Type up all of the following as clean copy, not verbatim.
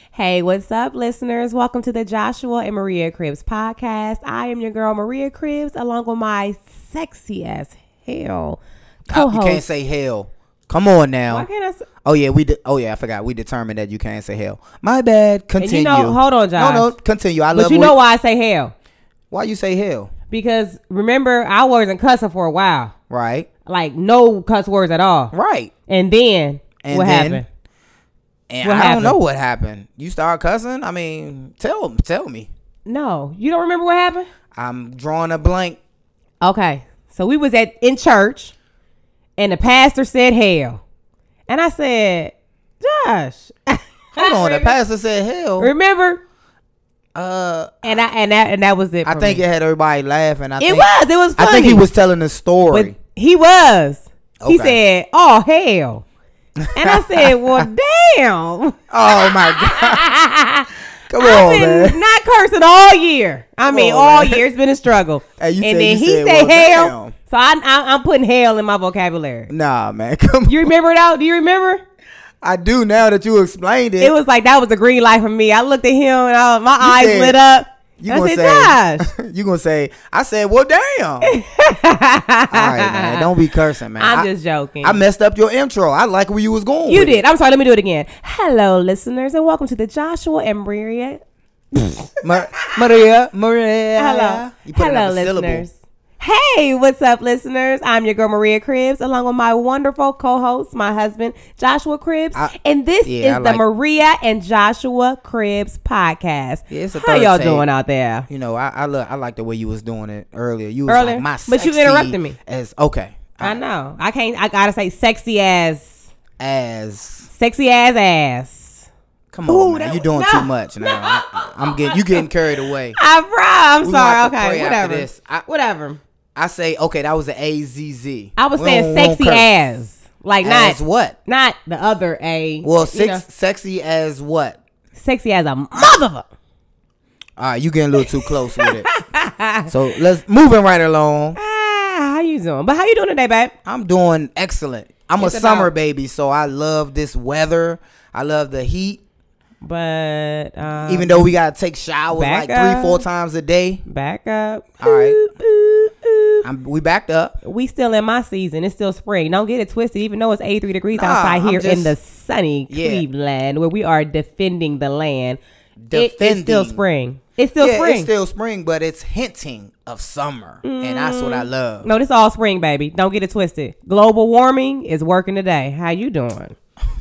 Hey, what's up, listeners? Welcome to the Joshua and Maria Cribbs podcast. I am your girl, Maria Cribbs, along with my sexy as hell co-host. You can't say hell. Come on now. Why can't I say? Oh yeah, I forgot. We determined that you can't say hell. My bad. Continue. Hold on, Josh. No, continue. But you know why I say hell? Why you say hell? Because remember, I wasn't cussing for a while. Right. Like no cuss words at all. Right. And then what happened? And I don't know what happened. You start cussing? I mean, tell me. No, you don't remember what happened? I'm drawing a blank. Okay, so we was in church, and the pastor said hell, and I said, Josh, hold on. The pastor said hell. Remember? And that was it. I think it had everybody laughing. It was funny. I think he was telling a story. But he was. Okay. He said, "Oh hell," and I said, "Well, damn." Oh my God. Come I've on, been man. not cursing all year. All year it's been a struggle. Hey, and then he said hell. Damn. So I'm putting hell in my vocabulary. Nah, man. Come on. You remember it out? Do you remember? I do now that you explained it. It was like that was a green light for me. I looked at him and my eyes lit up. I said, Josh. You gonna say, I said, well, damn. All right, man. Don't be cursing, man. I'm just joking. I messed up your intro. I like where you was going. You did. I'm sorry. Let me do it again. Hello, listeners, and welcome to the Joshua and Maria. Maria. Hello. You put Hello, another syllable. listeners. Hey, what's up, listeners? I'm your girl, Maria Cribbs, along with my wonderful co-host, my husband, Joshua Cribbs. And this is the Maria and Joshua Cribbs podcast. Yeah, it's a How y'all doing out there? You know, I like the way you was doing it earlier. You was like my sexy, but you interrupted me. Okay. I know. I gotta say sexy as. Sexy as ass. Come on, man. You're doing too much now. You getting carried away. I'm sorry. Okay, whatever. I say, okay, that was an AZZ. I was saying sexy as. Like as what? Not the other A. Well, sexy as what? Sexy as a motherfucker. All right, you getting a little too close with it. So let's moving right along. How you doing? But how you doing today, babe? I'm doing excellent. I'm a summer baby, so I love this weather. I love the heat. But even though we gotta take showers like 3-4 times a day. Back up. All right. We backed up. We still in my season. It's still spring. Don't get it twisted. Even though it's 83 degrees outside here in the sunny Cleveland, where we are defending the land. It's still spring. It's still spring. It's still spring, but it's hinting of summer, and that's what I love. No, this all spring, baby. Don't get it twisted. Global warming is working today. How you doing?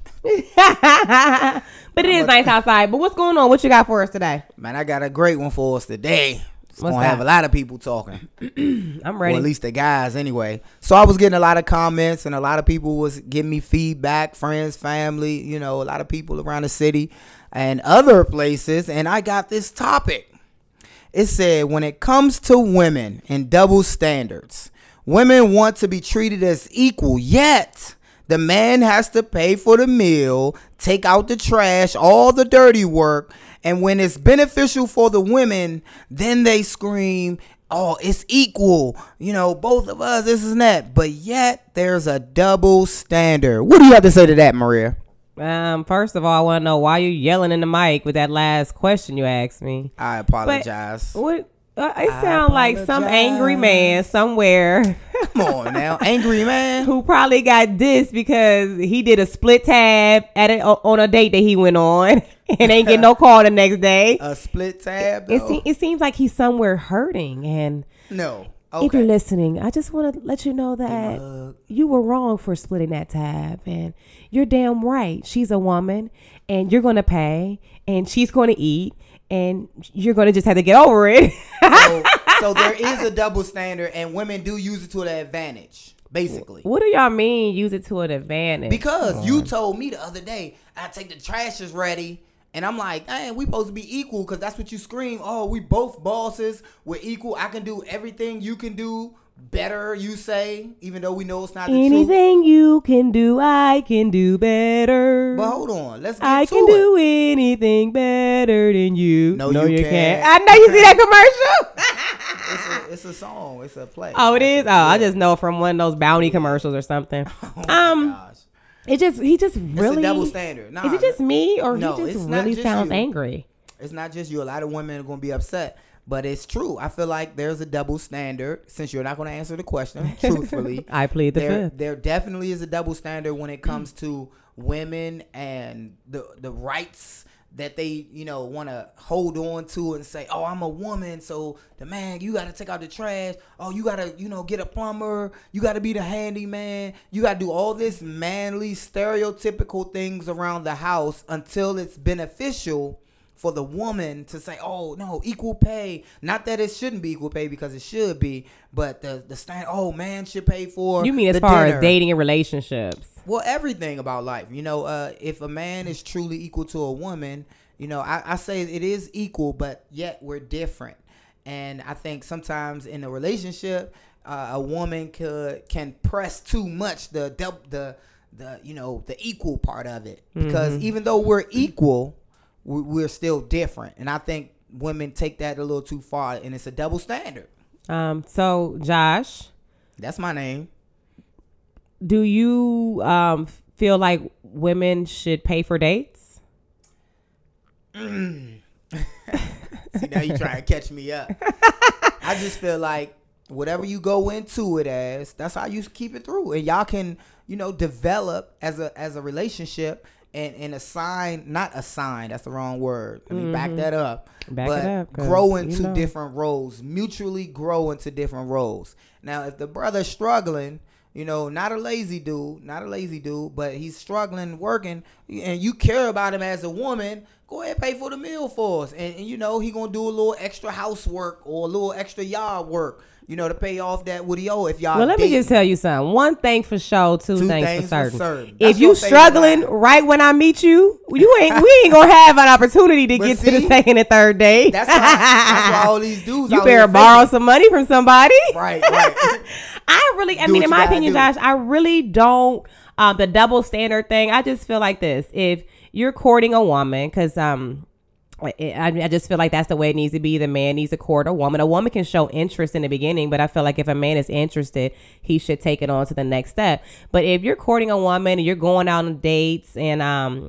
But it is nice outside. But what's going on? What you got for us today? Man, I got a great one for us today. It's going to have a lot of people talking. I'm ready. Or at least the guys anyway. So I was getting a lot of comments, and a lot of people was giving me feedback, friends, family, you know, a lot of people around the city and other places. And I got this topic. It said, when it comes to women and double standards, women want to be treated as equal, yet the man has to pay for the meal, take out the trash, all the dirty work. And when it's beneficial for the women, then they scream, oh, it's equal. You know, both of us, this and that. But yet there's a double standard. What do you have to say to that, Maria? First of all, I want to know why you yelling in the mic with that last question you asked me. I apologize. But what? It sounds like some angry man somewhere. Come on now, angry man who probably got dissed because he did a split tab on a date that he went on and ain't get no call the next day. A split tab. It seems like he's somewhere hurting. And no, okay. If you're listening, I just want to let you know that you were wrong for splitting that tab, and you're damn right. She's a woman, and you're gonna pay, and she's going to eat. And you're going to just have to get over it. So there is a double standard, and women do use it to their advantage, basically. What do y'all mean use it to an advantage? Because you told me the other day, I take the trash is ready. And I'm like, hey, we supposed to be equal because that's what you scream. Oh, we both bosses. We're equal. I can do everything you can do. Better, you say, even though we know it's not the truth. Anything you can do, I can do better. But hold on, let's get I to it. can do anything better than you. No, you can't. I know you see that commercial. It's a song. It's a play. Oh, it is? Oh, I just know from one of those bounty commercials or something. Oh my gosh. He just really. It's a double standard. Nah, is it just me or no, he just it's not really just sounds you. angry? It's not just you. A lot of women are going to be upset, but it's true. I feel like there's a double standard. Since you're not going to answer the question truthfully, I plead the fifth. There definitely is a double standard when it comes to women and the rights that they, want to hold on to and say, oh, I'm a woman, so the man, you got to take out the trash. Oh, you got to, get a plumber. You got to be the handyman. You got to do all this manly, stereotypical things around the house until it's beneficial for the woman to say, oh, no, equal pay. Not that it shouldn't be equal pay, because it should be, but the standard, oh, man should pay for You mean as the far dinner. as dating and relationships? Well, everything about life. If a man is truly equal to a woman, I say it is equal, but yet we're different. And I think sometimes in a relationship, a woman can press too much the equal part of it, because even though we're equal, we're still different. And I think women take that a little too far, and it's a double standard. So Josh, that's my name. Do you feel like women should pay for dates? See, now you trying to catch me up. I just feel like whatever you go into it as, that's how you keep it through. And y'all can, develop as a relationship and not assign, that's the wrong word. Let me back that up. Grow into different roles, mutually grow into different roles. Now, if the brother's struggling, not a lazy dude, but he's struggling, working, and you care about him as a woman, go ahead and pay for the meal for us. And he going to do a little extra housework or a little extra yard work, to pay off that what he owe if y'all Well, let me just tell you something. One thing for sure, two things for certain. If you struggling right when I meet you, we ain't going to have an opportunity to get to the second and third date. That's why all these dudes you better borrow some money from somebody. Right. In my opinion, Josh, I really don't, the double standard thing. I just feel like this. If you're courting a woman, because I just feel like that's the way it needs to be. The man needs to court a woman. A woman can show interest in the beginning, but I feel like if a man is interested, he should take it on to the next step. But if you're courting a woman and you're going out on dates and,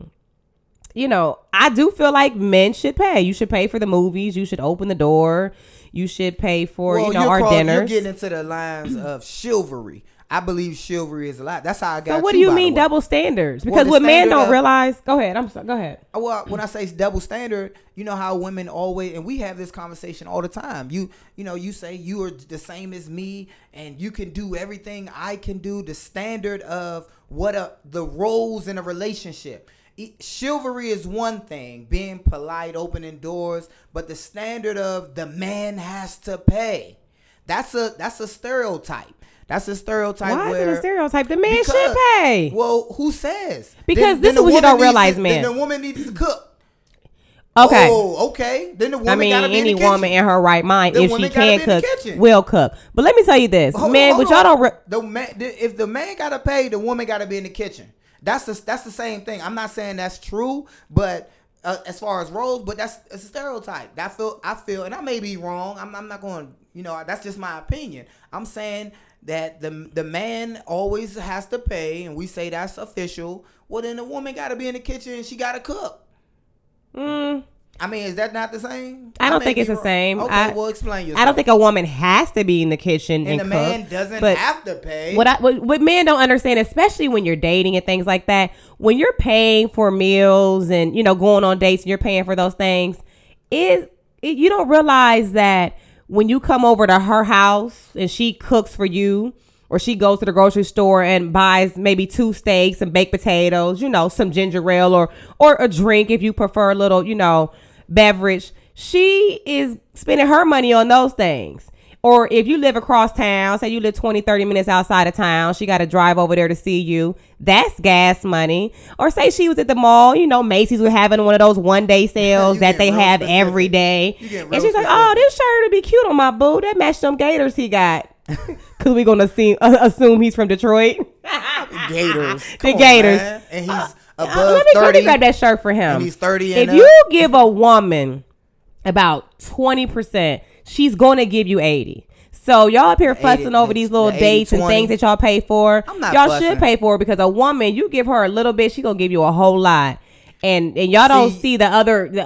I do feel like men should pay. You should pay for the movies. You should open the door. You should pay for, our dinners. You're getting into the lines of chivalry. I believe chivalry is a lot. That's how I got. So what do you mean double standards? Because what men don't realize. Go ahead. I'm sorry. Go ahead. Well, when I say double standard, you know how women always, and we have this conversation all the time. You say you are the same as me, and you can do everything I can do. The standard of the roles in a relationship. Chivalry is one thing, being polite, opening doors, but the standard of the man has to pay. That's a stereotype. That's a stereotype. Why is it a stereotype? The man should pay. Well, who says? Because this is what you don't realize, man. Then the woman needs to cook. Okay. Oh, okay. Then the woman gotta be in the kitchen. Any woman in her right mind, if she can cook, will cook. But let me tell you this, man. But y'all don't. If the man gotta pay, the woman gotta be in the kitchen. That's the same thing. I'm not saying that's true, but as far as roles, but it's a stereotype. I feel, and I may be wrong. I'm not going. That's just my opinion. I'm saying that the man always has to pay, and we say that's official. Well, then the woman got to be in the kitchen and she got to cook. I mean, is that not the same? I don't think it's the same. Okay, well, explain yourself. I don't think a woman has to be in the kitchen and the cook, man doesn't have to pay. What men don't understand, especially when you're dating and things like that, when you're paying for meals and going on dates and you're paying for those things, you don't realize that when you come over to her house and she cooks for you, or she goes to the grocery store and buys maybe 2 steaks, some baked potatoes, some ginger ale or a drink if you prefer a little, beverage. She is spending her money on those things. Or if you live across town, say you live 20, 30 minutes outside of town, she got to drive over there to see you. That's gas money. Or say she was at the mall, Macy's was having one of those one-day sales that they have every day. And she's like, oh, this shirt would be cute on my boo. That matched them gators he got. Because we're going to assume he's from Detroit. Gators. The Gators. Man. And he's above 30. Let me grab that shirt for him. And he's 30 and if you give a woman about 20%, she's going to give you 80. So y'all up here fussing 80, over these little dates and things that y'all pay for. I'm not y'all fussing. should pay for it, because a woman, you give her a little bit, she gonna give you a whole lot. And y'all don't see the other things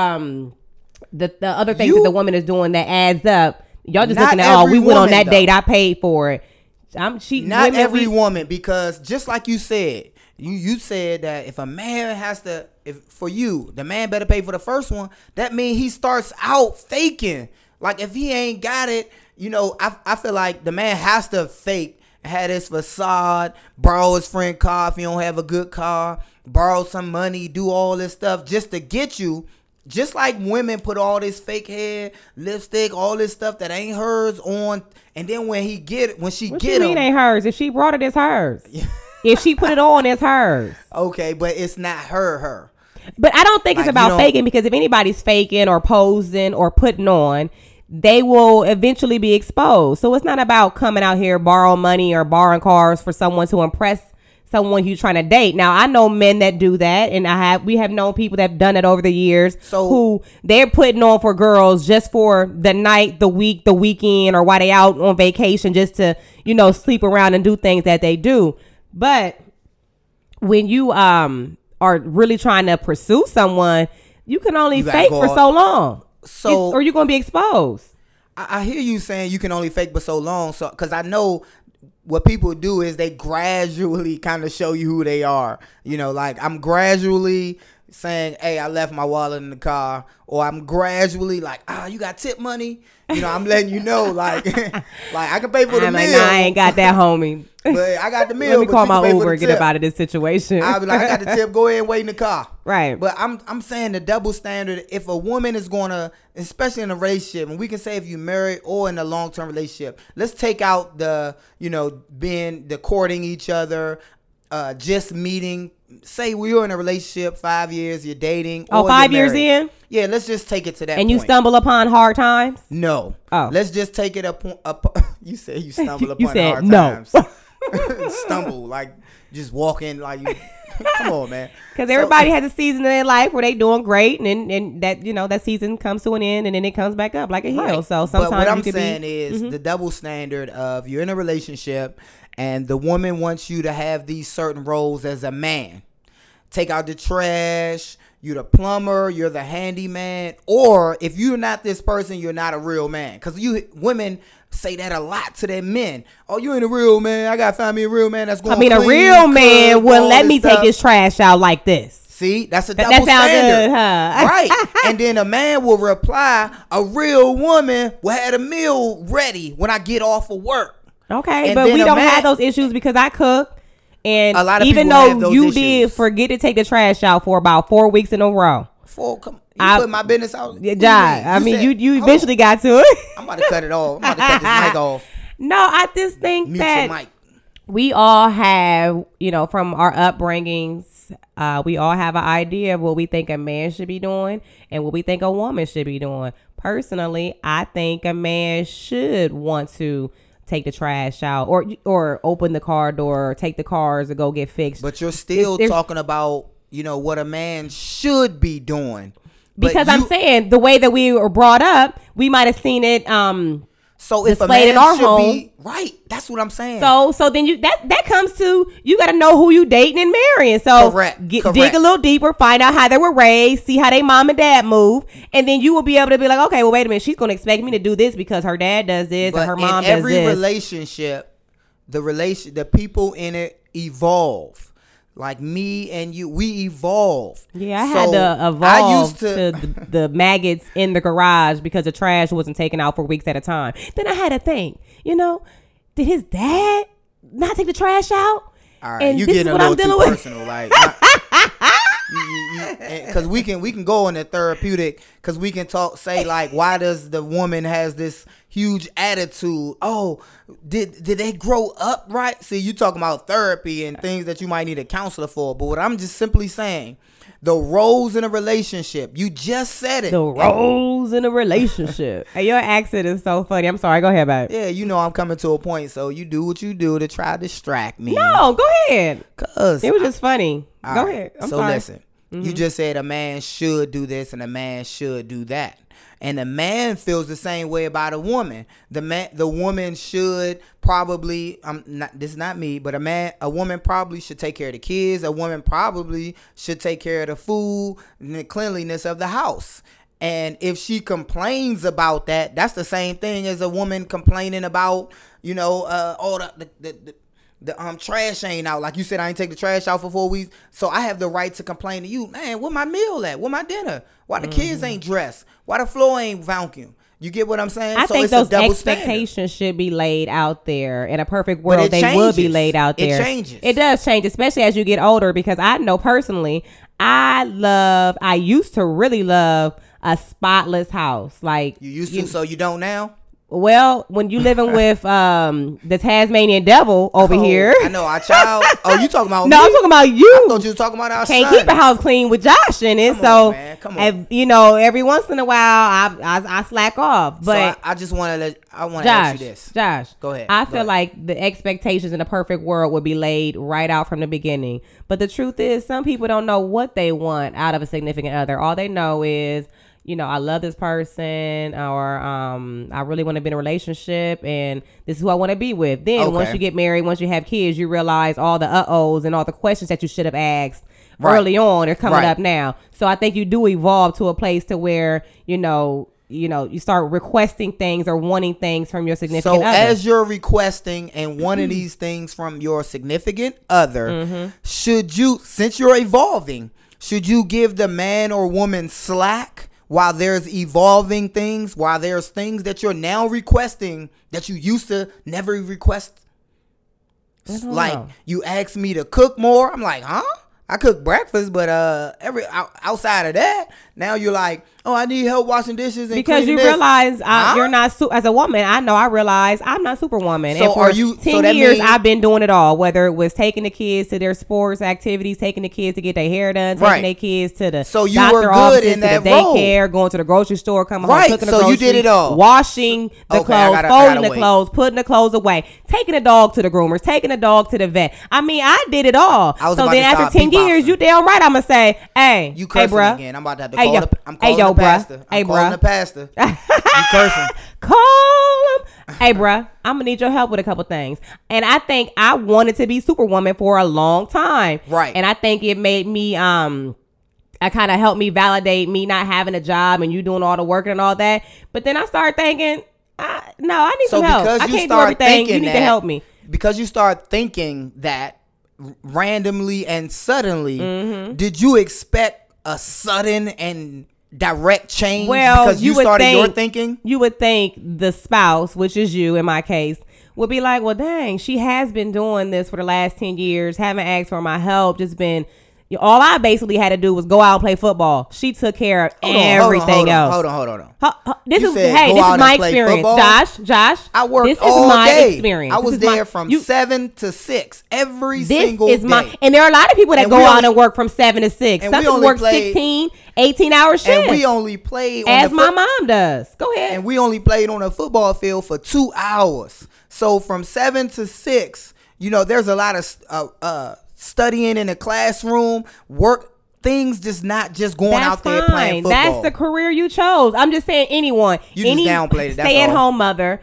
that the woman is doing that adds up. Y'all just looking at, we went on that date, I paid for it. Not every woman, because just like you said, you said that if a man has to, for you, the man better pay for the first one. That means he starts out faking. Like if he ain't got it, I feel like the man has to fake, have this facade, borrow his friend car if he don't have a good car, borrow some money, do all this stuff just to get you. Just like women put all this fake hair, lipstick, all this stuff that ain't hers on, and then when she get what you mean ain't hers? If she brought it, it's hers. If she put it on, it's hers. Okay, but it's not her. But I don't think it's about faking, because if anybody's faking or posing or putting on, they will eventually be exposed. So it's not about coming out here borrowing money or borrowing cars for someone to impress someone you're trying to date. Now, I know men that do that, and we have known people that have done it over the years, who they're putting on for girls just for the night, the week, the weekend, or while they out on vacation, just to, sleep around and do things that they do. But when you are really trying to pursue someone, you can only fake for so long. Or you're going to be exposed. I hear you saying you can only fake for so long. So, because I know what people do is they gradually kind of show you who they are. Like I'm gradually saying, hey, I left my wallet in the car. Or I'm gradually like, you got tip money? I'm letting you know, like I can pay for the meal. I ain't got that, homie. But I got the meal. Let me call my Uber and get up out of this situation. I'll be like, I got the tip. Go ahead and wait in the car. Right. But I'm saying the double standard. If a woman is gonna, especially in a relationship, and we can say if you married or in a long-term relationship, let's take out the the courting each other, just meeting. Say we were in a relationship 5 years, you're dating. Oh, 5 years in? Yeah, let's just take it to that and point. You stumble upon hard times? No. Oh. Let's just take it up. You said you stumble upon hard no. times. Stumble, like just walking, like you. Come on, man. Because everybody has a season in their life where they doing great, and that that season comes to an end, and then it comes back up like a hill. Right. So sometimes but what I'm saying is the double standard of you're in a relationship and the woman wants you to have these certain roles as a man. Take out the trash. You're the plumber. You're the handyman. Or if you're not this person, you're not a real man. Because women say that a lot to their men. Oh, you ain't a real man. I gotta find me a real man that's going to clean, a real man cook, wouldn't let me take this trash out like this. See, that's a double standard. Good, huh? Right. And then a man will reply, a real woman will have a meal ready when I get off of work. Okay, and but we don't have those issues because I cook. And a lot of even though you did forget to take the trash out for about 4 weeks in a row. You put my business out. Yeah, you eventually got to it. I'm about to cut it off. I'm about to cut this mic off. No, I just think that we all have, from our upbringings, we all have an idea of what we think a man should be doing and what we think a woman should be doing. Personally, I think a man should want to take the trash out or open the car door or take the cars to go get fixed. But you're still talking about, what a man should be doing. Because I'm saying the way that we were brought up, we might have seen it so if a man in our home, be right, that's what I'm saying. So then that comes to you got to know who you dating and marrying. So correct. Dig a little deeper, find out how they were raised, see how they mom and dad move, and then you will be able to be like, okay, well, wait a minute, she's going to expect me to do this because her dad does this and her mom does this. Every relationship, the people in it evolve. Like me and you, we evolve. Yeah, I had to evolve to the maggots in the garage because the trash wasn't taken out for weeks at a time. Then I had to think, did his dad not take the trash out? All right, you getting a little too personal, like. Because we can go in the therapeutic, because we can say like, why does the woman has this huge attitude? Oh, did they grow up right? See, you talking about therapy and things that you might need a counselor for, but what I'm just simply saying, the roles in a relationship, you just said it. The roles in a relationship. Hey, your accent is so funny. I'm sorry. Go ahead, babe. Yeah, I'm coming to a point, so you do what you do to try to distract me. No, go ahead. Cause it was just funny. Go ahead. I'm so sorry. Listen, You just said a man should do this and a man should do that. And the man feels the same way about a woman. The woman should probably, this is not me, but a woman probably should take care of the kids. A woman probably should take care of the food and the cleanliness of the house. And if she complains about that, that's the same thing as a woman complaining about, the trash ain't out. Like you said, I ain't take the trash out for 4 weeks. So I have the right to complain to you, man, where my meal at? Where my dinner? Why the kids ain't dressed? Why the floor ain't vacuumed? You get what I'm saying? I think those expectations should be laid out there. In a perfect world, they would be laid out there. It changes. It does change, especially as you get older, because I know personally, I used to really love a spotless house. Like you used to, so you don't now? Well, when you living with the Tasmanian devil over here. I know, our child. Oh, you talking about No, me? I'm talking about you. I thought you was talking about our Can't son. keep a house clean with Josh in it. Come on, man. Come on. Every once in a while, I slack off. But so I just want to ask you this. Josh, go ahead. I feel like the expectations in a perfect world would be laid right out from the beginning. But the truth is, some people don't know what they want out of a significant other. All they know is, I love this person, or I really want to be in a relationship, and this is who I want to be with. Then once you get married, once you have kids, you realize all the uh-ohs and all the questions that you should have asked early on are coming up now. So I think you do evolve to a place to where, you start requesting things or wanting things from your significant other. So as you're requesting and wanting these things from your significant other, should you, since you're evolving, should you give the man or woman slack while there's evolving things, while there's things that you're now requesting that you used to never request? Like, you asked me to cook more. I'm like, huh? I cook breakfast, but outside of that, now you're like, oh, I need help washing dishes and because you realize you're not as a woman. I realize I'm not Superwoman. So and for are you? 10 years I've been doing it all. Whether it was taking the kids to their sports activities, taking the kids to get their hair done, taking their kids to the so you doctor were good offices, in that to the daycare, going to the grocery store, coming home, cooking the groceries. So you did it all. Washing the clothes, folding the clothes, putting the clothes away, taking the dog to the groomers, taking the dog to the vet. I mean, I did it all. So then after 10 years, you damn right I'm gonna say, hey, you cursing bruh. again. I'm about to have to call I'm calling the pastor. I'm calling the pastor. You cursing. Call him. Hey, bruh, I'm gonna need your help with a couple things. And I think I wanted to be Superwoman for a long time. Right. And I think it made me I kind of helped me validate me not having a job and you doing all the work and all that. But then I started thinking, I need some help. I can't do everything. You need to help me. Because you start thinking that randomly and suddenly, did you expect a sudden and direct change? Well, because you started your thinking? You would think the spouse, which is you in my case, would be like, well, dang, she has been doing this for the last 10 years, haven't asked for my help, just been... All I basically had to do was go out and play football. She took care of everything else. Hold on. This is my experience, football? Josh. I worked this all is my day. Experience. I was there from 7 to 6 every single day. And there are a lot of people that go out and work from 7 to 6. Some people work 16, 18-hour shifts. And we only played as my mom does. Go ahead. And we only played on a football field for 2 hours. So from 7 to 6, there's a lot of studying in a classroom, work, things just not just going out there playing football. That's the career you chose. I'm just saying anyone. You just downplayed it. Stay-at-home mother,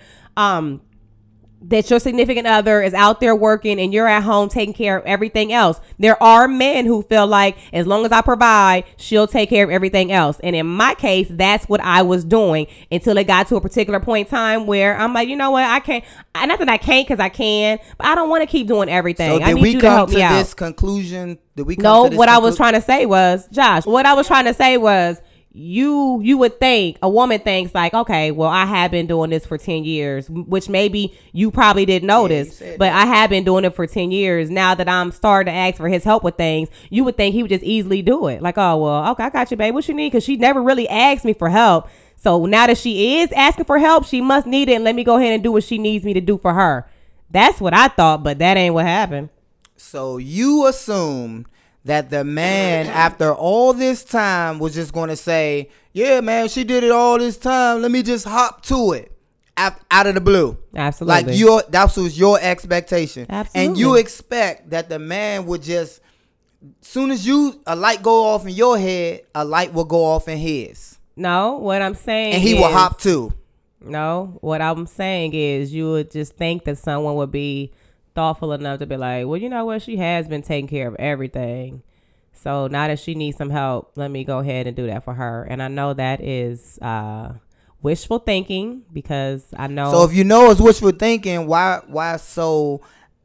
that your significant other is out there working and you're at home taking care of everything else. There are men who feel like as long as I provide, she'll take care of everything else. And in my case, that's what I was doing until it got to a particular point in time where I'm like, you know what? I can't. Not that I can't because I can, but I don't want to keep doing everything. So I need you to help me out. This conclusion? Did we come no, to this what I was trying to say was, Josh, what I was trying to say was, you would think, a woman thinks like, okay, well, I have been doing this for 10 years, which maybe you probably didn't notice, but I have been doing it for 10 years. Now that I'm starting to ask for his help with things, you would think he would just easily do it. Like, oh, well, okay, I got you, babe. What you need? Because she never really asked me for help. So now that she is asking for help, she must need it. And let me go ahead and do what she needs me to do for her. That's what I thought, but that ain't what happened. So you assume that the man, after all this time, was just going to say, yeah, man, she did it all this time. Let me just hop to it out of the blue. Absolutely. Like that was your expectation. Absolutely. And you expect that the man would just soon as a light go off in your head, a light will go off in his. No, what I'm saying and he will hop too. No, what I'm saying is you would just think that someone would be thoughtful enough to be like, well, you know what? She has been taking care of everything. So now that she needs some help, let me go ahead and do that for her. And I know that is wishful thinking because I know. So if you know it's wishful thinking, why so,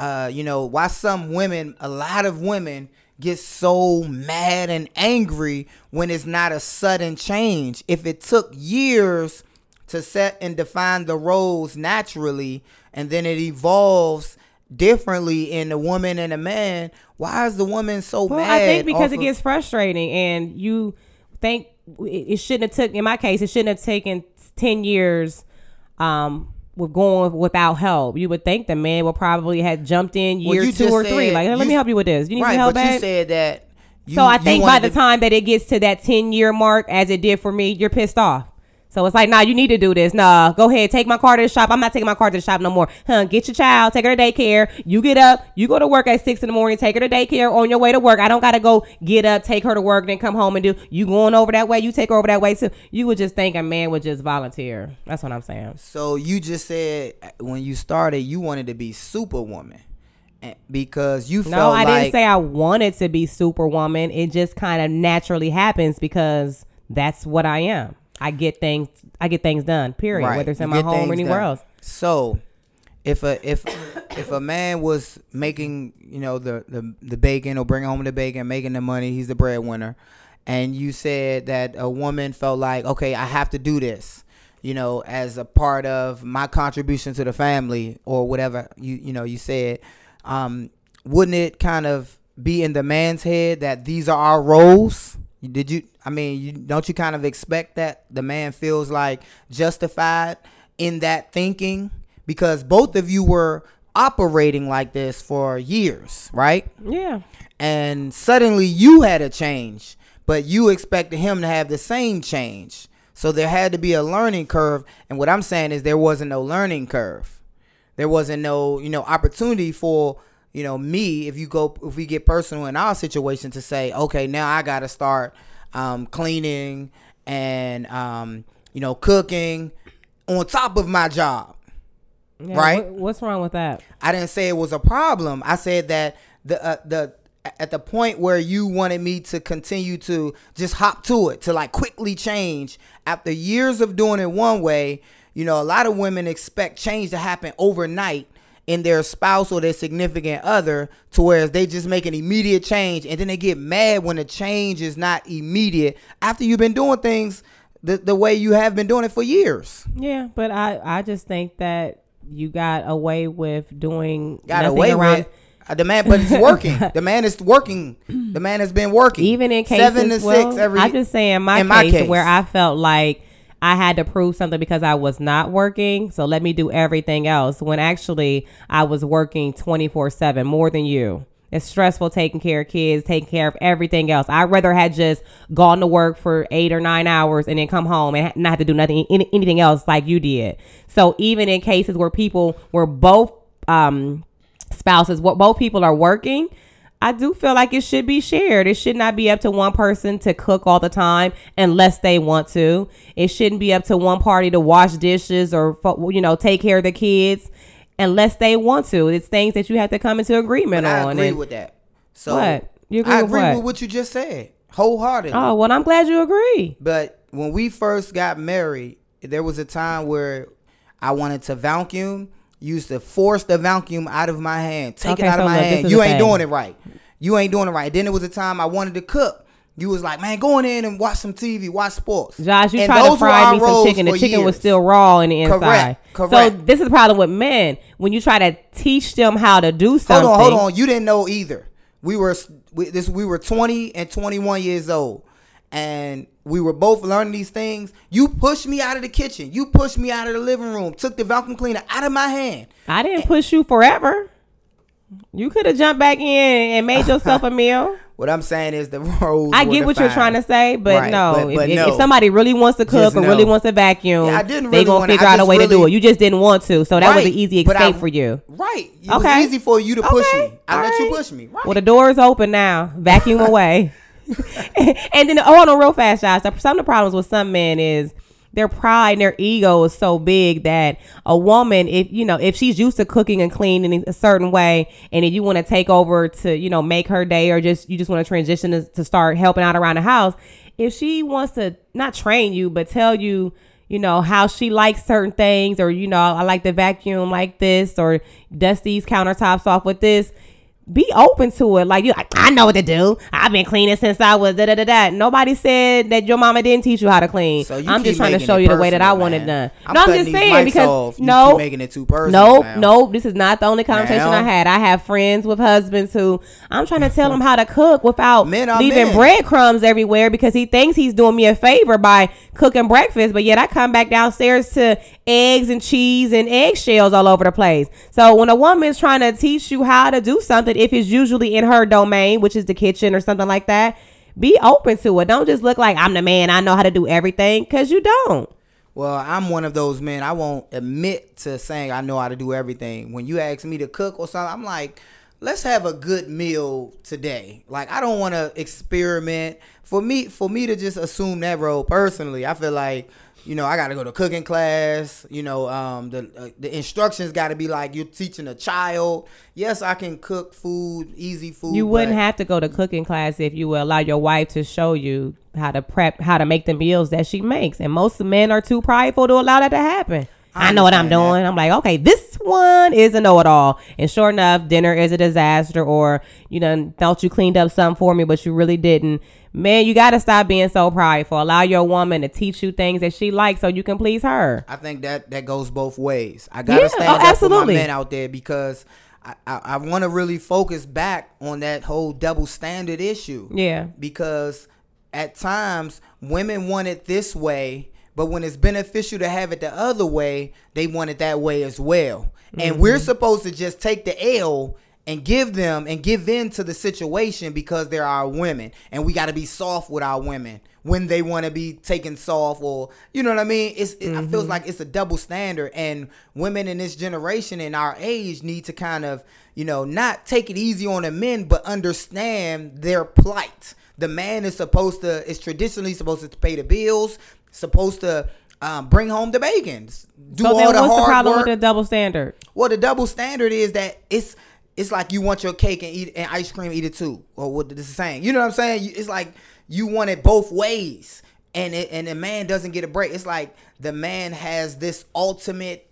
why some women, a lot of women get so mad and angry when it's not a sudden change? If it took years to set and define the roles naturally, and then it evolves differently in a woman and a man, why is the woman so mad? I think because it gets frustrating, and you think it shouldn't have in my case, it shouldn't have taken 10 years with going without help. You would think the man would probably have jumped in year 2 or 3. Like, hey, let me help you with this. You need some help, but you said that. So I think by the time that it gets to that 10-year mark, as it did for me, you're pissed off. So it's like, nah, you need to do this. Nah, go ahead, take my car to the shop. I'm not taking my car to the shop no more. Get your child, take her to daycare. You get up, you go to work at 6 a.m, take her to daycare on your way to work. I don't got to go get up, take her to work, then come home and do. You going over that way, you take her over that way too. You would just think a man would just volunteer. That's what I'm saying. So you just said when you started, you wanted to be Superwoman. Because you felt like... No, I didn't say I wanted to be Superwoman. It just kind of naturally happens because that's what I am. I get things done, period. Right. Whether it's in my home or anywhere else. So if a man was making, the bacon or bringing home the bacon, making the money, he's the breadwinner, and you said that a woman felt like, okay, I have to do this, as a part of my contribution to the family or whatever you said, wouldn't it kind of be in the man's head that these are our roles? Don't you kind of expect that the man feels like justified in that thinking? Because both of you were operating like this for years, right? Yeah. And suddenly you had a change, but you expected him to have the same change. So there had to be a learning curve. And what I'm saying is there wasn't no learning curve. There wasn't no, opportunity for, me, if we get personal in our situation, to say, okay, now I got to start cleaning and, cooking on top of my job. Yeah, right? What's wrong with that? I didn't say it was a problem. I said that at the point where you wanted me to continue to just hop to it, to like quickly change after years of doing it one way, a lot of women expect change to happen overnight in their spouse or their significant other, to where they just make an immediate change, and then they get mad when the change is not immediate after you've been doing things the way you have been doing it for years. Yeah, but I just think that you got away with doing the man, but it's working. The man is working. The man has been working. Even in cases, 7 to 6 every. I'm just saying my case where I felt like I had to prove something because I was not working. So let me do everything else, when actually I was working 24/7 more than you. It's stressful taking care of kids, taking care of everything else. I'd rather had just gone to work for 8 or 9 hours and then come home and not have to do anything else like you did. So even in cases where people were both spouses, both people are working, I do feel like it should be shared. It should not be up to one person to cook all the time unless they want to. It shouldn't be up to one party to wash dishes or, take care of the kids unless they want to. It's things that you have to come into agreement on. I agree with that. So what? You agree I with agree what? with what you just said wholeheartedly. Oh, well, I'm glad you agree. But when we first got married, there was a time where I wanted to vacuum. Used to force the vacuum out of my hand. Take it out of my hand. You ain't doing it right. You ain't doing it right. Then there was a time I wanted to cook. You was like, man, go in and watch some TV, watch sports. Josh, you tried to fry me some chicken. The chicken was still raw in the inside. Correct. So this is the problem with men. When you try to teach them how to do something. Hold on. You didn't know either. We were 20 and 21 years old. And we were both learning these things. You pushed me out of the kitchen. You pushed me out of the living room. Took the vacuum cleaner out of my hand. I didn't push you forever. You could have jumped back in and made yourself a meal. What I'm saying is the roles. I get what you're trying to say, but right. no. But If somebody really wants to cook or really wants to vacuum, they're going to figure out a way to do it. You just didn't want to. So that was an easy escape for you. Right. It was easy for you to push me. I let you push me. Right. Well, the door is open now. Vacuum away. And then, no, real fast, Josh. Some of the problems with some men is their pride and their ego is so big that a woman, if she's used to cooking and cleaning in a certain way, and if you want to take over to, make her day, or you just want to transition to start helping out around the house, if she wants to not train you, but tell you, how she likes certain things, or, I like the vacuum like this, or dust these countertops off with this, be open to it. Like, I know what to do. I've been cleaning since I was da-da-da-da. Nobody said that your mama didn't teach you how to clean. So I'm just trying to show you the way that I want it done. I'm just saying, because keep making it too personal. Nope. This is not the only conversation I had. I have friends with husbands who I'm trying to tell them how to cook without leaving breadcrumbs everywhere, because he thinks he's doing me a favor by cooking breakfast, but yet I come back downstairs to eggs and cheese and eggshells all over the place. So when a woman is trying to teach you how to do something, if it's usually in her domain, which is the kitchen or something like that, be open to it. Don't just look like I'm the man, I know how to do everything, because you don't. Well, I'm one of those men. I won't admit to saying I know how to do everything. When you ask me to cook or something, I'm like, let's have a good meal today. Like, I don't want to experiment. For me to just assume that role personally, I feel like, I got to go to cooking class. The instructions got to be like you're teaching a child. Yes, I can cook food, easy food. You wouldn't have to go to cooking class if you would allow your wife to show you how to make the meals that she makes. And most men are too prideful to allow that to happen. I know what I'm doing. I'm like, okay, this one is a know-it-all. And sure enough, dinner is a disaster, or thought you cleaned up something for me, but you really didn't. Man, you got to stop being so prideful. Allow your woman to teach you things that she likes so you can please her. I think that goes both ways. I got to stand up for my men out there, because I want to really focus back on that whole double standard issue. Yeah. Because at times, women want it this way, but when it's beneficial to have it the other way, they want it that way as well. Mm-hmm. And we're supposed to just take the L and give in to the situation, because they're our women. And we got to be soft with our women when they want to be taken soft, or, you know what I mean? It feels like it's a double standard. And women in this generation, in our age, need to kind of, not take it easy on the men, but understand their plight. The man is traditionally supposed to pay the bills, supposed to bring home the bacon, do all the hard work. What's the problem with the double standard? Well, the double standard is that it's like you want your cake and ice cream, eat it too, or what this is saying. You know what I'm saying? It's like you want it both ways, and the man doesn't get a break. It's like the man has this ultimate,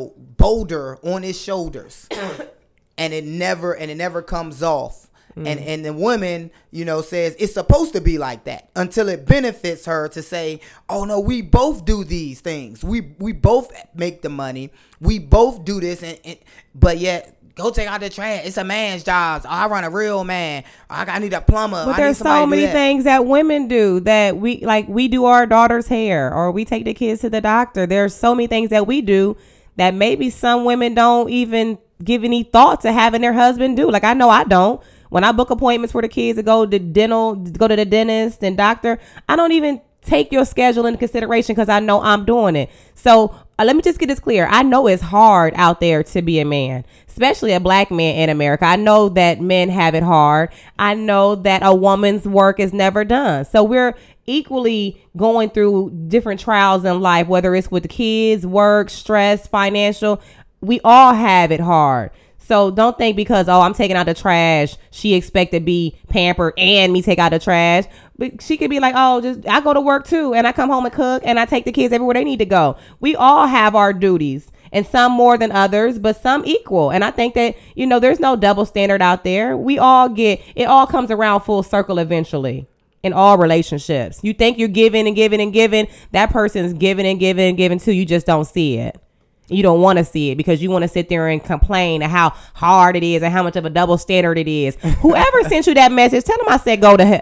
boulder on his shoulders, and it never comes off. And the woman, says it's supposed to be like that until it benefits her to say, oh no, we both do these things. We both make the money. We both do this, but yet go take out the trash. It's a man's job. Oh, I run a real man. I need a plumber. But there's so many things that women do that we do our daughter's hair, or we take the kids to the doctor. There's so many things that we do that maybe some women don't even give any thought to having their husband do. Like, I know I don't. When I book appointments for the kids to go to the dentist and doctor, I don't even take your schedule into consideration, because I know I'm doing it. So let me just get this clear. I know it's hard out there to be a man, especially a black man in America. I know that men have it hard. I know that a woman's work is never done. So we're equally going through different trials in life, whether it's with the kids, work, stress, financial. We all have it hard. So don't think because, I'm taking out the trash, she expect to be pampered and me take out the trash. But she could be like, I go to work too, and I come home and cook, and I take the kids everywhere they need to go. We all have our duties, and some more than others, but some equal. And I think that, there's no double standard out there. We all it all comes around full circle eventually in all relationships. You think you're giving and giving and giving. That person's giving and giving and giving too. You just don't see it. You don't want to see it because you want to sit there and complain of how hard it is and how much of a double standard it is. Whoever sent you that message, tell them I said go to hell.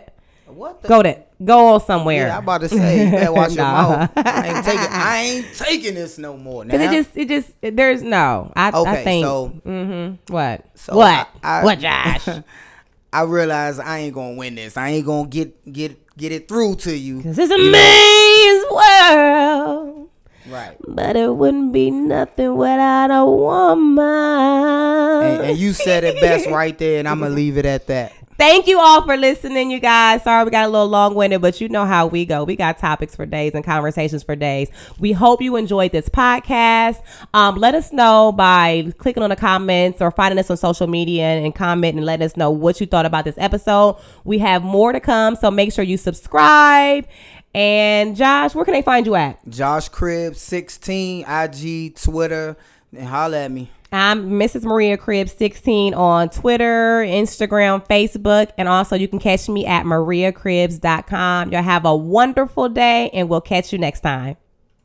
Go somewhere. Yeah, I'm about to say, you better watch your mouth. I ain't taking this no more. Now. There's no. I think. So what? So What? What, Josh? I realized I ain't gonna win this. I ain't gonna get it through to you. 'Cause it's a man's world. Right. But it wouldn't be nothing without a woman. And you said it best right there, and I'm gonna leave it at that. Thank you all for listening, you guys. Sorry we got a little long-winded, but you know how we go. We got topics for days and conversations for days. We hope you enjoyed this podcast. Let us know by clicking on the comments or finding us on social media and comment and let us know what you thought about this episode. We have more to come, so make sure you subscribe. And Josh, where can they find you at? Josh Cribbs 16, IG, Twitter, and holla at me. I'm Mrs. Maria Cribbs 16 on Twitter, Instagram, Facebook, and also you can catch me at mariacribbs.com. Y'all have a wonderful day, and we'll catch you next time.